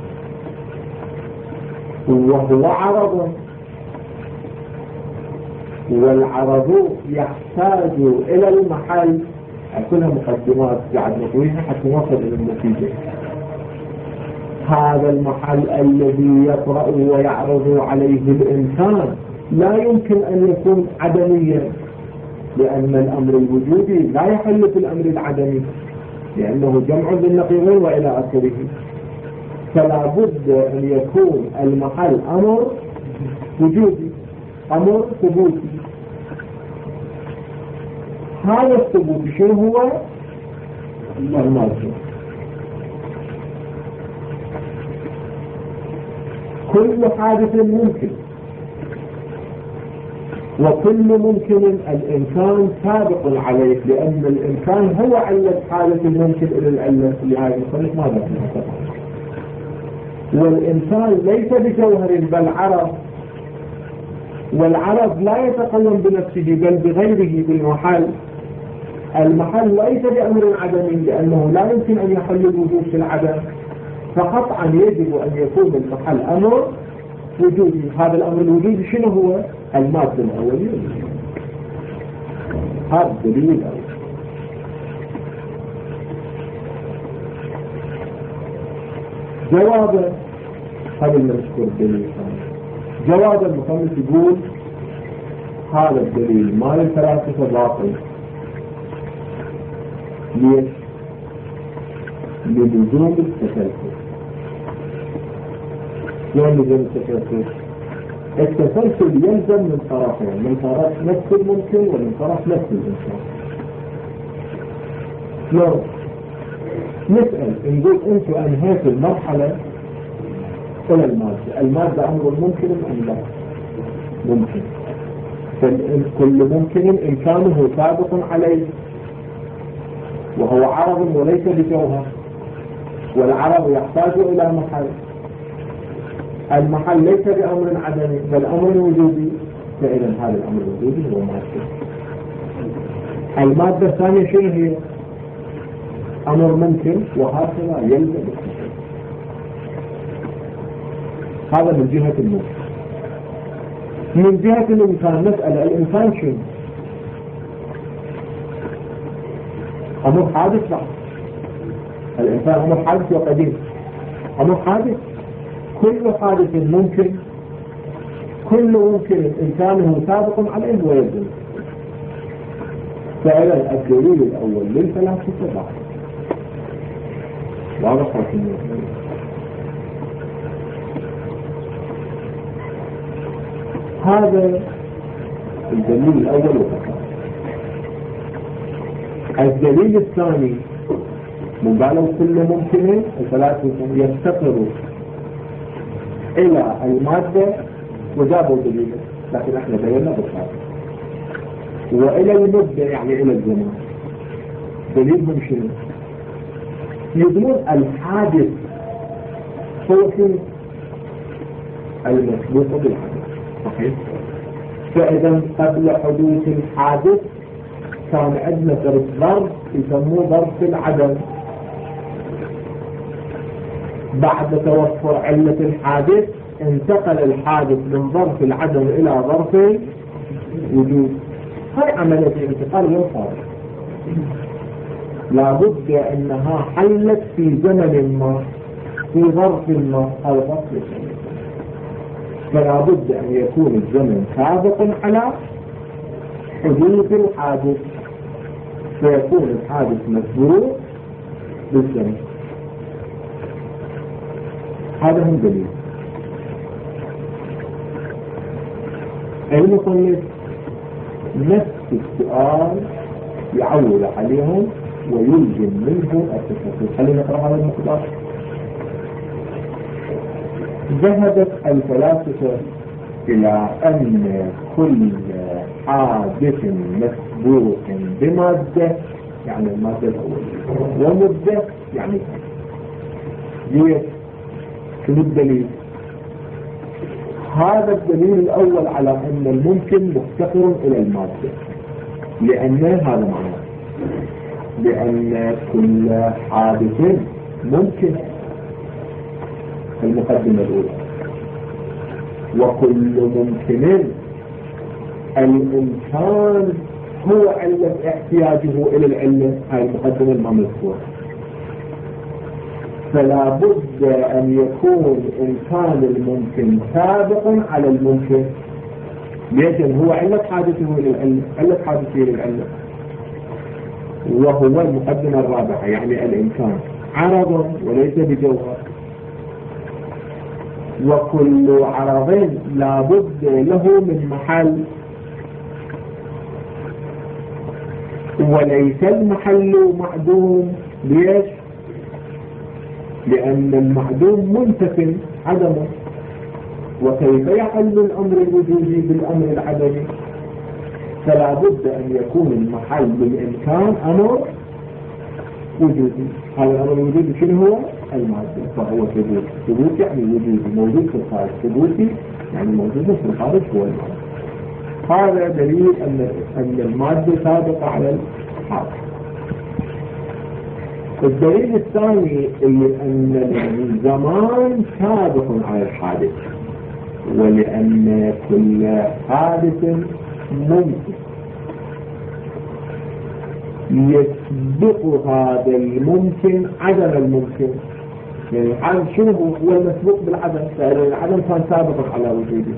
وهو عرض، والعرض يحتاج إلى المحل. كلها مقدمات قاعد نطويها حتى نصل إلى النتيجة. هذا المحل الذي يطرأ ويعرض عليه الإنسان لا يمكن أن يكون عدميا، لأن الأمر الوجودي لا يحل في الأمر العدمي، لأنه جمع للنقيضين وإلى آخره. فلا بد أن يكون المحل أمر وجودي، أمر ثبوتي. هذا الثبوت شنو هو؟ المادة. كل حادث ممكن، وكل ممكن الإمكان سابق عليه، لأن الإمكان هو علة حادث الممكن إلى العلة. لهذا الخلق ماذا نعتبر؟ والإنسان ليس بجوهر بل عرض، والعرض لا يتقوم بنفسه بل بغيره بالمحل. المحل ليس بأمر عدمي، لأنه لا يمكن أن يحل الوجود في العدم، فقطعا يجب أن يكون المحل أمر وجودي. هذا الأمر الوجودي شنو هو؟ المادة الأولية. هذا الدليل الأول. جوابا قبل ما نذكر الدليل الثاني، جواب المصنف يقول هذا الدليل مال الفلاسفة باطل. ليش؟ للزوم التسلسل. شلون لزوم التسلسل؟ التسلسل يلزم من طرفين، من طرف نفس الممكن ومن طرف نفس الإنسان. شلون؟ نسأل نقول أنتم أنهيتوا المرحلة إلى المادة. المادة أمر ممكن أم لا؟ ممكن. كل ممكن إمكانه سابق عليه، وهو عرض وليس بجوهر، والعرض يحتاج إلى محل. المحل ليس بأمر عدمي بل أمر وجودي، فإذا هذا الأمر الوجودي هو مادة. المادة الثانية شنو هي؟ أمر ممكن، وهكذا يلزم التسلسل. هذا من جهة الممكن. من جهة الإنسان نسأل الإنسان شنو؟ أمر حادث؟ لا، الإنسان أمر حادث وقديم. أمر حادث، كل حادث ممكن، كل ممكن إنسانه سابق عليه ويلزم. فإذا الدليل الأول للفلاسفة بعض واضح. هذا الدليل الأول وفقط. الدليل الثاني مقالوا كل ممكن الفلاسفة يفتقروا إلى المادة وجابوا دليله، لكن احنا بينا بالخارج. وإلى المدة يعني إلى الزمان. دليلهم شنو؟ يقولون الحادث هو شنو؟ المسبوق بالعدم. صحيح. فإذا قبل حدوث الحادث كان عندنا ظرف يسموه ظرف العدم. بعد توفر علة الحادث انتقل الحادث من ظرف العدم إلى ظرف الوجود. هاي عملية انتقال غير صالح، لابد أنها حلت في زمن ما، في ظرف ما أو ظرف الزمن، فلا بد أن يكون الزمن سابقا على حدوث الحادث، فيكون الحادث مسبوق بالزمن. هذا هم دليل. المصنف نفس السؤال يعول عليهم ويلزم منه التفصيل. خلينا نقرأ هذا المقدار. ذهبت الفلاسفة إلى أن كل حادث مسبوق بمادة، يعني المادة الأولى، ومدة يعني ليش؟ شنو الدليل؟ هذا الدليل الأول على أن الممكن مفتقر إلى المادة، لأن هذا معناه لأن كل حادث ممكن، المقدمة الأولى، وكل ممكن الإمكان هو علة احتياجه إلى العلة، هاي المقدمة المذكورة. فلا بد أن يكون إمكان الممكن سابقا على الممكن، لكن هو علة حادثه للعلة، علة حادثه للعلة، وهو المقدمة الرابعة، يعني الإمكان عرض وليس بجوهر، وكل عرضين لا بد له من محل، وليس المحل معدوم. ليش؟ لأن المعدوم منتفي عدمه، وكيف يحل الأمر الوجودي بالأمر العدمي؟ فلا بد أن يكون المحل بالإمكان أمر وجودي. هذا الأمر الوجودي شنو هو؟ المادة، فهو ثبوت. ثبوت يعني وجودي، موجود في الخارج. ثبوتي يعني موجود في الخارج هو المادة. هذا دليل أن المادة سابقة على الحادث. الدليل الثاني أن الزمان سابق على الحادث، ولأن كل حادث ممكن يسبق هذا الممكن عدم الممكن. يعني الحادث شنو هو المسبوق بالعدم؟ فإذا العدم كان سابقا على وجوده،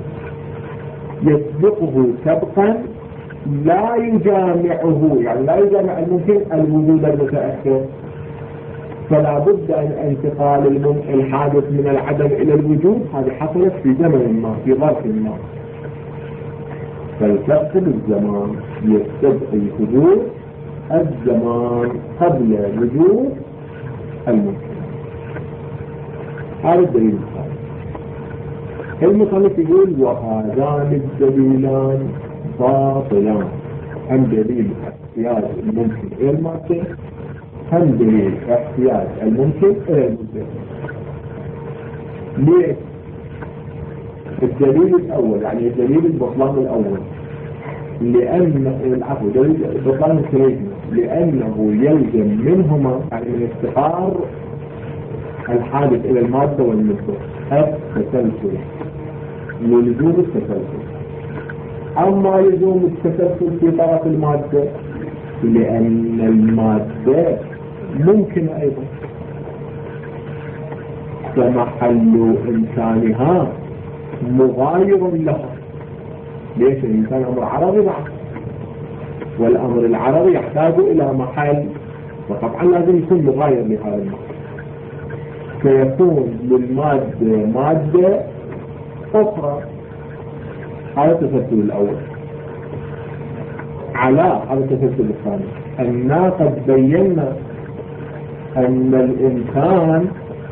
يسبقه سبقا لا يجامعه، يعني لا يجامع الممكن الوجود المتأخر. فلا بد أن انتقال الحادث من العدم إلى الوجود هذه حصلت في زمن ما، في ظرف ما، فالفرق بالزمان يستدعي حدوث الزمان قبل وجود الممكن. هذا الدليل الثاني. المصنف يقول وهذان الدليلان باطلان، هم دليل احتياج الممكن إلى المادة، هم دليل احتياج الممكن إلى المادة. ليه؟ الدليل الأول يعني دليل البطلان الأول، لأن العفو دليل البطلان الثاني لأنه يلزم منهما يعني من افتقار الحادث إلى المادة والمادة التسلسل، لزوم التسلسل. أما لزوم التسلسل في طرف المادة لأن المادة ممكن أيضا، فمحل إمكانها مغاير لها. ليش؟ الإنسان أمر عرضي بعد، والأمر العرضي يحتاج إلى محل، وطبعا لازم يكون مغاير لهذا المحل، فيكون للمادة مادة أخرى. هذا التسلسل الأول. على هذا التسلسل الثاني أننا قد بينا أن الإنسان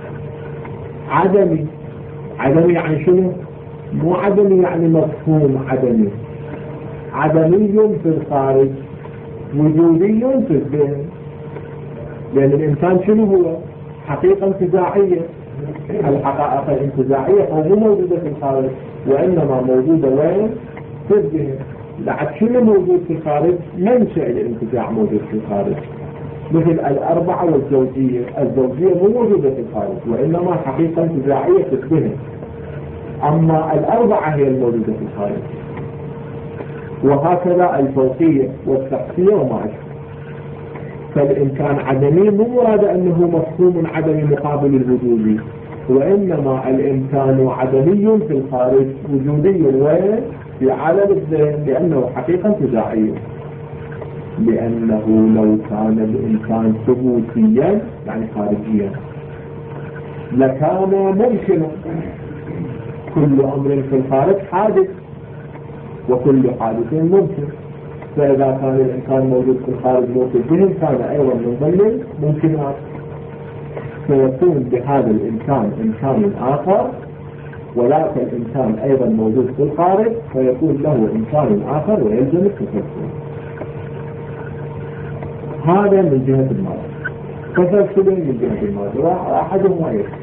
عدمي. عدمي عن شنو؟ مو عدمي يعني مفهوم عدمي، عدمي في الخارج، وجودي في الذهن. لأن الإنسان شنو هو؟ حقيقة انتزاعية، الحقائق الانتزاعية أو مو موجودة في الخارج، وإنما موجودة وين؟ في الذهن. بعد شنو موجود في الخارج؟ منشأ الانتزاع موجود في الخارج، مثل الأربعة والزوجية. الزوجية مو موجودة في الخارج، وإنما حقيقة انتزاعية في الذهن، أما الأربعة هي الموجودة في الخارج. وهكذا الفوقية والشخصية وما أشبه. فالإمكان عدمي مو مراد أنه مفهوم عدمي مقابل الوجودي، وإنما الإمكان عدمي في الخارج، وجودي وين؟ في عالم الذهن، لأنه حقيقة انتزاعية. لأنه لو كان الإمكان ثبوتيا يعني خارجيا لكان ممكن. كل أمر في الخارج حادث، وكل حادث ممكن. فإذا كان الإمكان موجود في الخارج مو في الذهن كان أيضا من ضمن الممكنات، فيكون بهذا الإمكان إمكان آخر، ولكن الإمكان أيضا موجود في الخارج فيكون له إمكان آخر ويلزم التسلسل. هذا من جهة الماضي. تسلسل من جهة الماضي وأحدهما يكفي.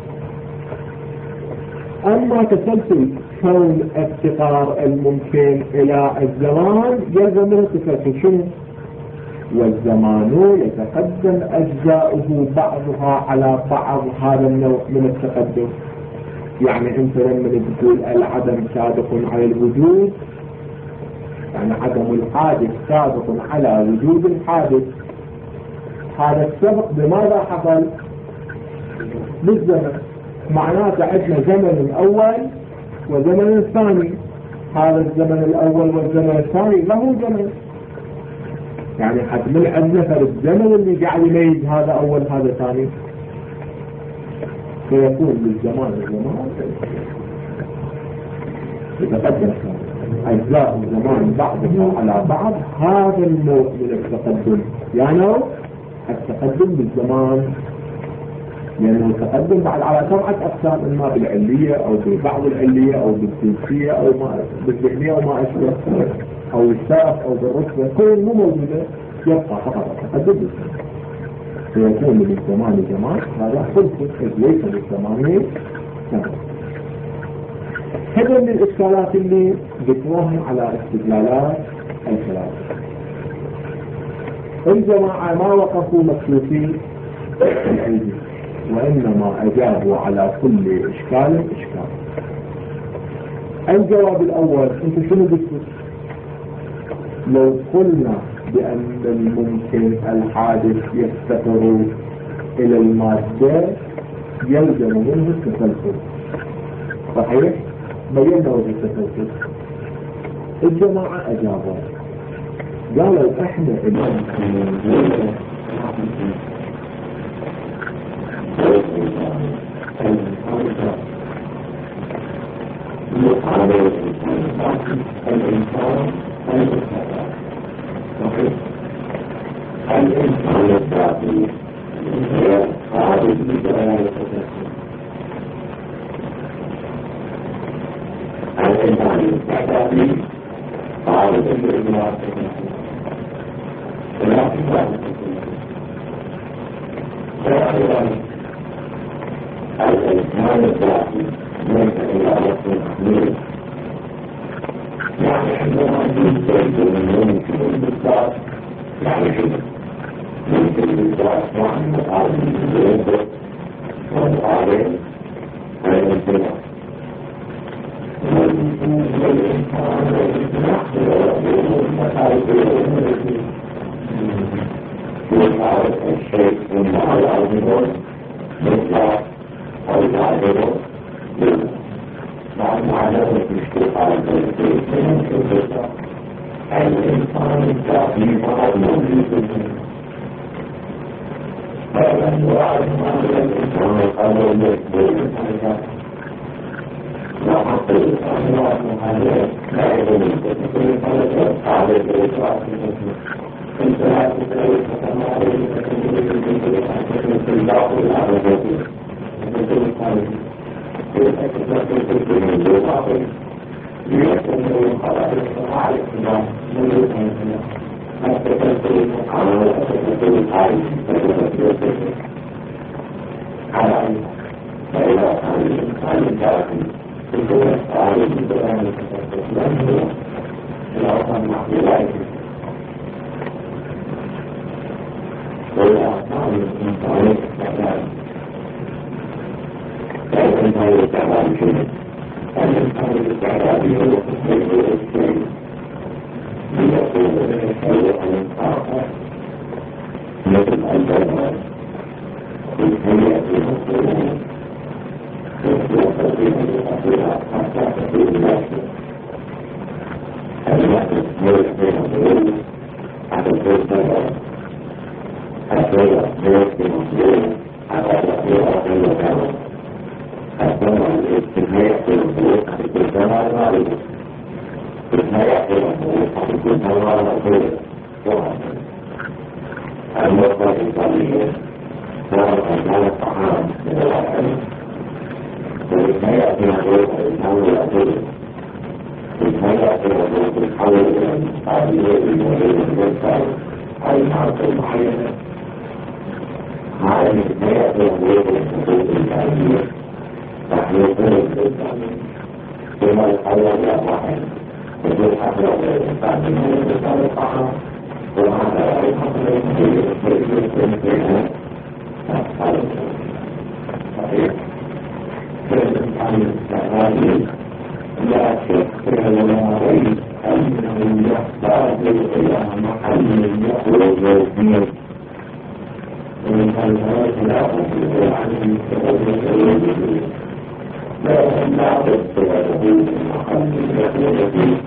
أما تسلسل كون افتقار الممكن إلى الزمان يلزم منه تسلسل شنو؟ والزمان يتقدم أجزاؤه بعضها على بعض. هذا النوع من التقدم. يعني أنت لما تقول العدم سابق على الوجود، يعني عدم الحادث سابق على وجود الحادث. هذا السبق بماذا حصل؟ بالزمن. معناته عندنا زمن الأول وزمن الثاني. هذا الزمن الأول والزمن الثاني له زمن، يعني حتى من عندنا الزمن اللي قاعد يميز هذا أول هذا ثاني، فيكون للزمان الزمان يتقدم أجزاء الزمان بعضها على بعض. هذا النوع من التقدم يعني التقدم بالزمان، لأنه التقدم بعد على 7 أقسام، إما بالعلية أو ببعض العلية أو بالجنسية أو بالذهنية أو ما أشبه، أو الشرف أو بالرتبة، كل مو موجودة، يبقى فقط التقدم بالزمان. فيكون بالزمان زمان، هذا خلص ليس بالزمان زمان. هذا من الإشكالات اللي ذكروها على استدلالات الكلام. الجماعة ما وقفوا مكشوفين الأيدي، وإنما أجابوا على كل إشكال إشكال. الجواب الأول، أنت شنو قلتوا؟ لو قلنا بأن الممكن الحادث يفتقر إلى المادة يلزم منه التسلسل، صحيح؟ بينا وجه التسلسل. الجماعة أجابوا قالوا إحنا الإنسان الذاتي هي قابل لدلالة التسلسل. الإنسان الذاتي قابل لدلالة التسلسل، ولكن لا الإنسان الذاتي ليس إلى وصف محمول. يعني عندما يوجد من يمكن بالذات، يعني ممكن بالذات يعني مقابل بالذات ومقابل الانتباه. والإنسان يحاول الشيء ثم على الأرض مطلع أو العدد مع معناه الاشتغال بالإنسان الإنسان الذاتي فقط موجود فلن يعد مع الإنسان الأمر بالإنسان لا حق الإنسان يعد محالات لا يدن التسلسل على الإنسان انت لا تتعلم فتما عليه التسلسل الباطل على الرجل التسلسل التسلسل من الباطل ليكون الخلائق على الإسلام من الإسلام التسلسل على التسلسل الحالي التسلسل على فإذا كان لأنه الأوطان محبوبات والأوطان من طريق السلام فإن طريق السلام جميل فإن طريق السلام هو الخير والسلام ليقول الخير عن الطاقة مثل الجمال بالهيئة المسلمين ويوصل بها للأخيرات حتى تكون الناشئة المسلم يرسل الظلم على الظلم الظلم يرسل الظلم على الأخيرات المكانة الظلم بالهيئة المسلمين على كل زمان غالبا بالهيئة المسلمين على كل زمان غالبا المطلق الطبيعي صار أجمال الطعام من الأكل وبالتالي أتنا الروح الإنسان الأكل بالتالي أتنا الروح الحول إلى المستعبية المولين الجنسان أو المعرفة المعينة مع أن بالتالي أتنا الروح الحقوق الإنسانية تحليقون الإنسانية ثم الحول إلى واحد وجود أخلاق الإنسان من الإنسان الطعام وهذا الحصر صحيح فالإنسان الثاني لا شك ولا ريب أنه يحتاج إلى محل يخرج فيه ومن هذا لا أقول عنه سبب لا بد له محل يخرج فيه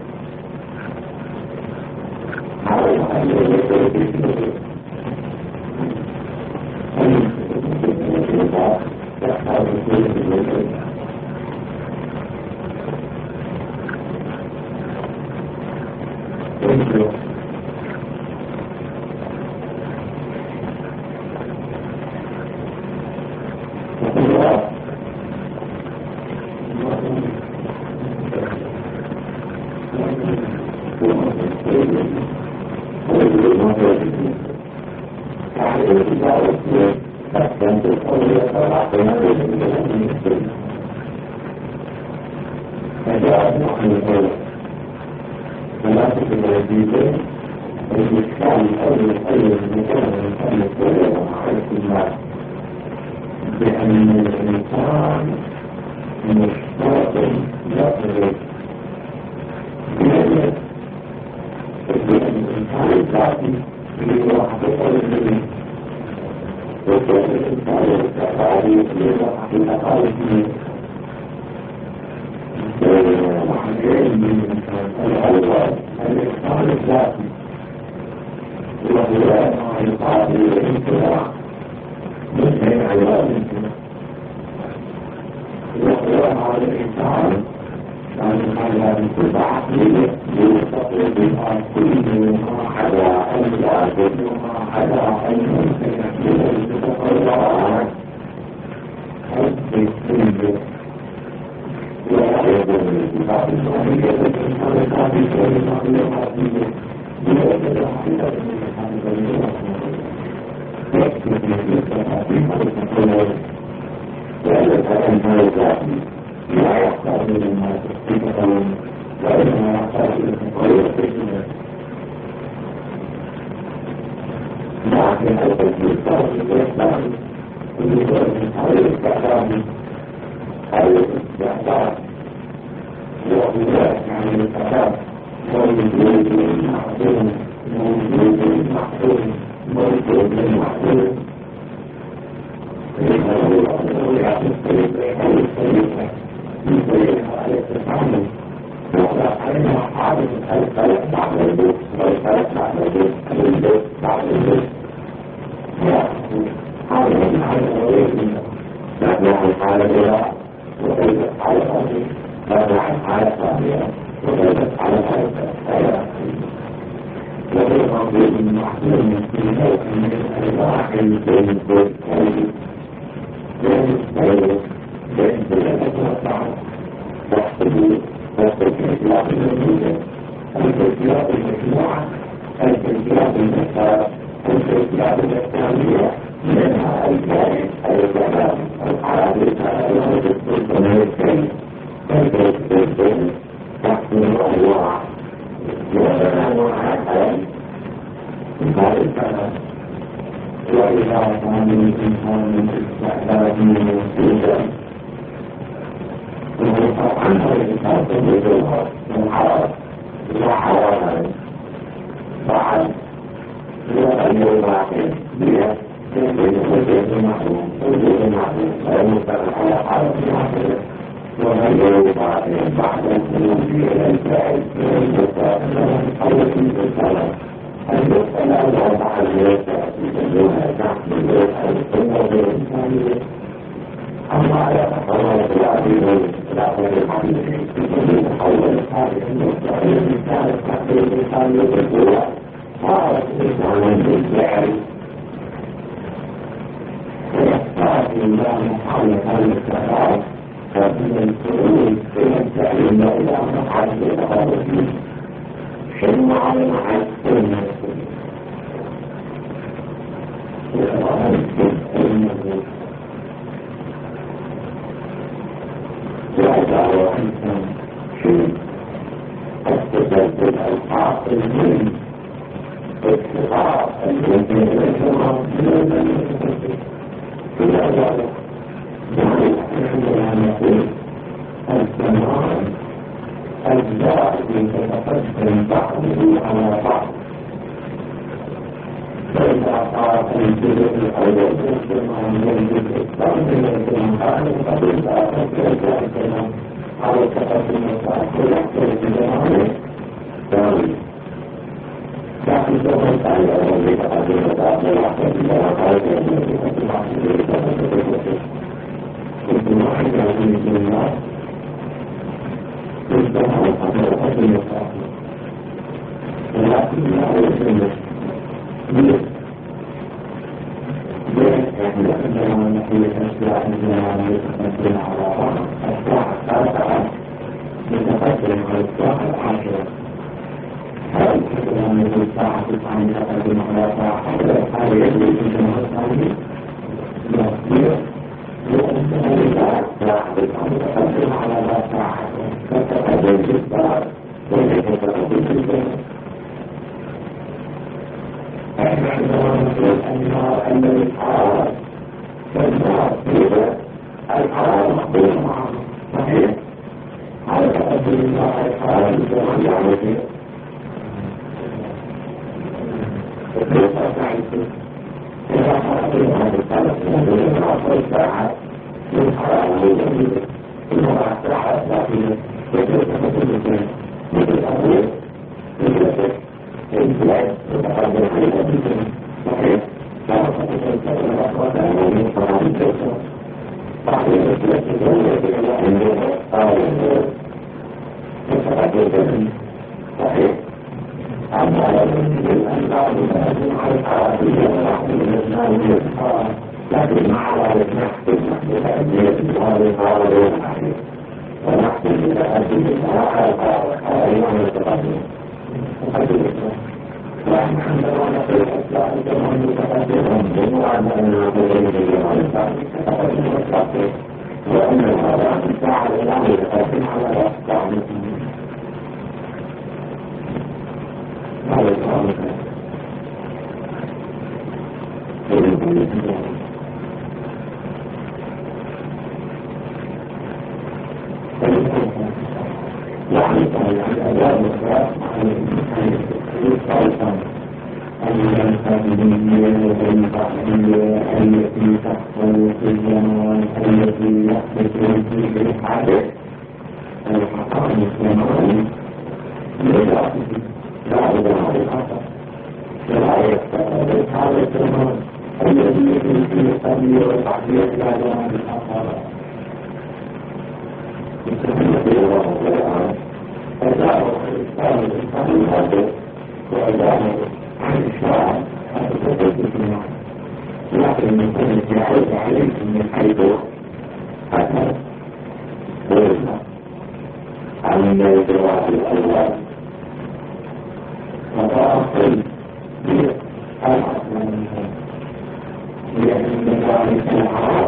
بأن الإنسان مشتاق يخرج بأن الإنسان الذاتي لواحد قلبه وكان الإنسان التعريف لواحد الأقالب الأول الإنسان الذاتي وهو القادر الانتباه من بين عيال الانتباه وهو على الإنسان عن الحياة كل عقلية يستطيع بها كل ما حدا الواجب وما حدا الممكن من التطلعات حتى كل ويعيد من الاتفاق النوعية والإنسان الثابت والمعلوماتية بوجد حقيقة من الحقيقة يكتب من التفاقين والتطور وإلى الآن هذا لا يحتاج لما تستيقظون وإنما يحتاج لتطور التكنيك لكن التكنيك يحتاج لتطور الكلام أو الاستعداد وهناك عن الكلام موجود المحدود موجود المحدود موجود المحدود إنه الأمر يعتقد بأن الطريقة من طريقة على التعامل ولا علينا حالة الفرق بعد البيت والفرق بعد البيت البيت بعد البيت حالة على الغير نحن حالة بلا وكيف حالة ثانية نحن حالة ثانية وكيف حالة ثالثة وهي موجود محدود في نوع من الأنواع بين بين وسط الكيفيات الموجودة الكيفيات المجموعة الكيفيات المسار الكيفيات الثانية منها الكائن الكلام الحادثة الوجود من الكيف الكيف تحكم عن الإنسان من استعداد وسيلة وطبعا الإنسان تجدها من حرام وحرام بعد وغير باقي بها وجد معلوم لا يمكن على حرام معلوم وغير باقي بعد الخروج إلى الفعل المسألة الوضع الواسع يسمونها تحت الواسع القوة الإنسانية أما على تطور العديد الأخير الحديثي يسمون حول الحادث المسألة الإنسان التحقيق الإنسانية بالقوة صارت إنسانا بالفعل ويختار الله محاولة الاستعراض فمن الخروج إلى الفعل إلى مرحلة التطور فيه حلم على السنة وأدعو أنتم في التسلسل الحاصل من اتفاق الذين يجمعون في ذلك نحن نقول الزمان أجزاء تتقدم بعضه على بعض فإذا قال الجزء الأول يسلم عن الجزء الثاني يسلم عن القبل الآخر يسلم على التقدم الآخر يسلم عليه ثاني لكن سوف تعالى الذي تقدم الآخر يسلم على الآخر يستمع القدر قدر الصحيح ولكن لا يسمى يعني عندما نقول الأشياء عندما يتقدم على بعض الساعة السابعة يتقدم على الساعة العاشرة هل عندما نقول الساعة 9 يتقدم على الساعة 10 هل يجري في الجمهور الثاني؟ لا لأنه لا ساعة يتقدم على الساعة فتقدم في الساعة ويتقدم في الجمهور عندما نقول أن الحرارة والنار هي الحرارة مقبولة معه صحيح؟ على تقدم الله الحرارة الجمهور يعني فيه وكيف تعرف إذا حرارة هذا الطلب من العصر الساعة من حرارة الجمهور إنها ساعة داخلة وكيف تقدم الجمهور مثل الأول مثل البلاد تتقدم عليها بالجمهور صحيح؟ كانت تتكلم الأخوات من حرارة الجمهور صحيح التي تتولد عندها قائمة تتقدم بالجمهور صحيح؟ أما يمكن أن نعلم أن على العربية ونحن الإسلام يتحرك لكن مع ذلك نحكم بتأدية هذه القاعدة الحديث ونحكم بتأدية هذه التقدم ونحن عندما نقول الإسلام كما متقدم بمعنى أن نقول الجمال الثاني تقدم التقدم وأن هذا مساعد الآن يتقدم على الأحكام هذا الأمر يعني الأداء والصلاة التي تحصل في الزمان التي يحدث فيه الحادث الحقائق الزمان لا أدعى الخطأ ولا يستطيع هذا الزمان الذي يكون فيه تغيير وتحديث لا زمان الآخر يسمى الله تعالى أداء الإسلام الإنسان الهدف وأداء عن الشرع التدبر لكن يكون يعود عليكم من حيث أثر ظلم عن الجواب الأول وتأصل بالأصل لأن ذلك الحرام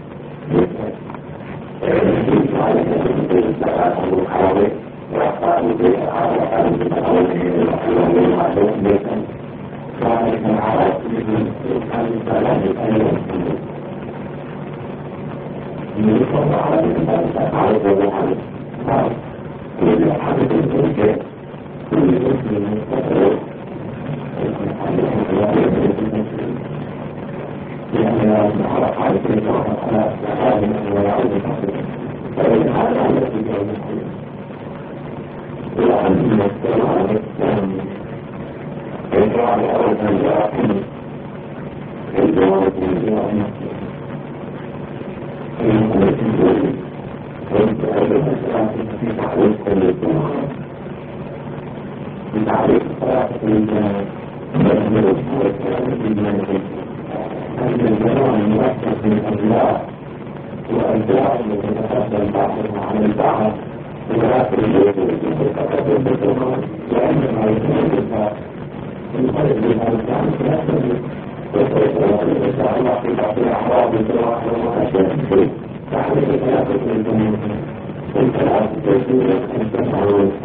يجب عليك بالسلام الحرام ويقال بالحرام بالأول المحلول المعلوم بكم ذلك الحرام Thank you.